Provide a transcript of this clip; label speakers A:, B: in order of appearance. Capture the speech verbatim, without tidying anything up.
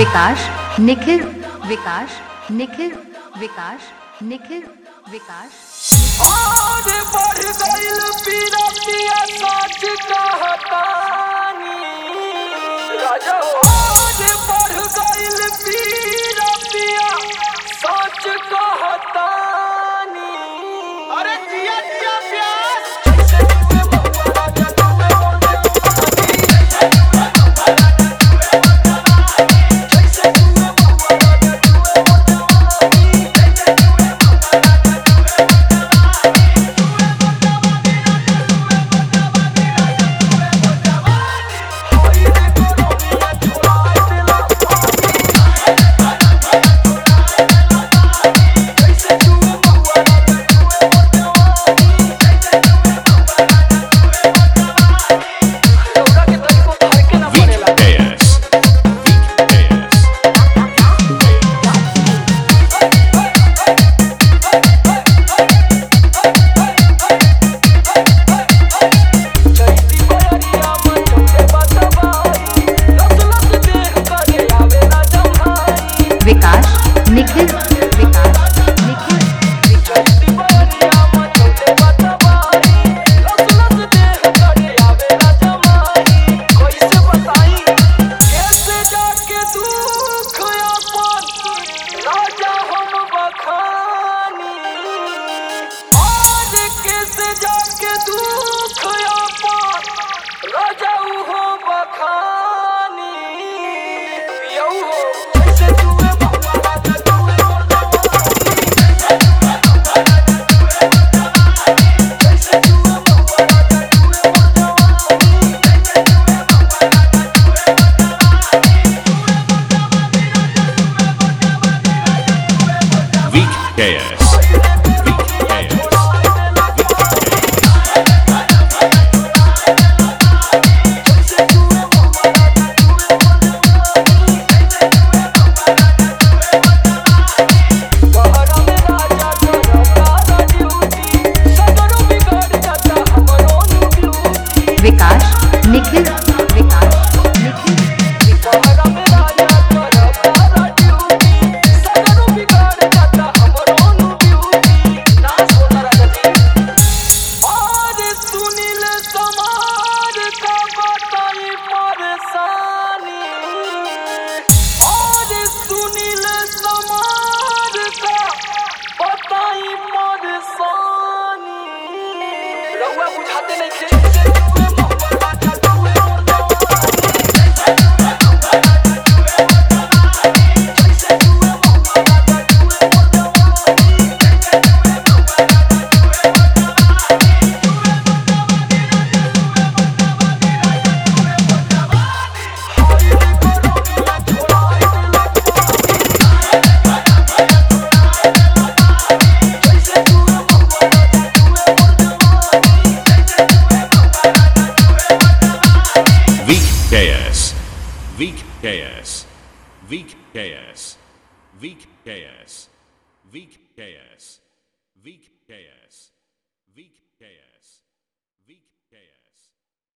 A: विकास निखिल विकास निखिल विकास निखिल विकास
B: आगे बढ़ गइल पीरा पिया सच कहतानी राजा आगे बढ़ गइल पीरा पिया सच कहतानी अरे जिया जिया प्यास जैसे तुए बउआ राजा तुए बोलते जैसे तुए बउआ राजा तुए
A: विकास निखिल विकास निखिल
B: जाके दुख अपन राजा हो बखानी पियऊ हो जैसे तुए बउआ राजा तुए जैसे तुए बउआ राजा तुए
C: V K S
A: विकास निखिल विकास निखिल
B: रउआ बुझाते नहीं थे
C: V K S V K S V K S V K S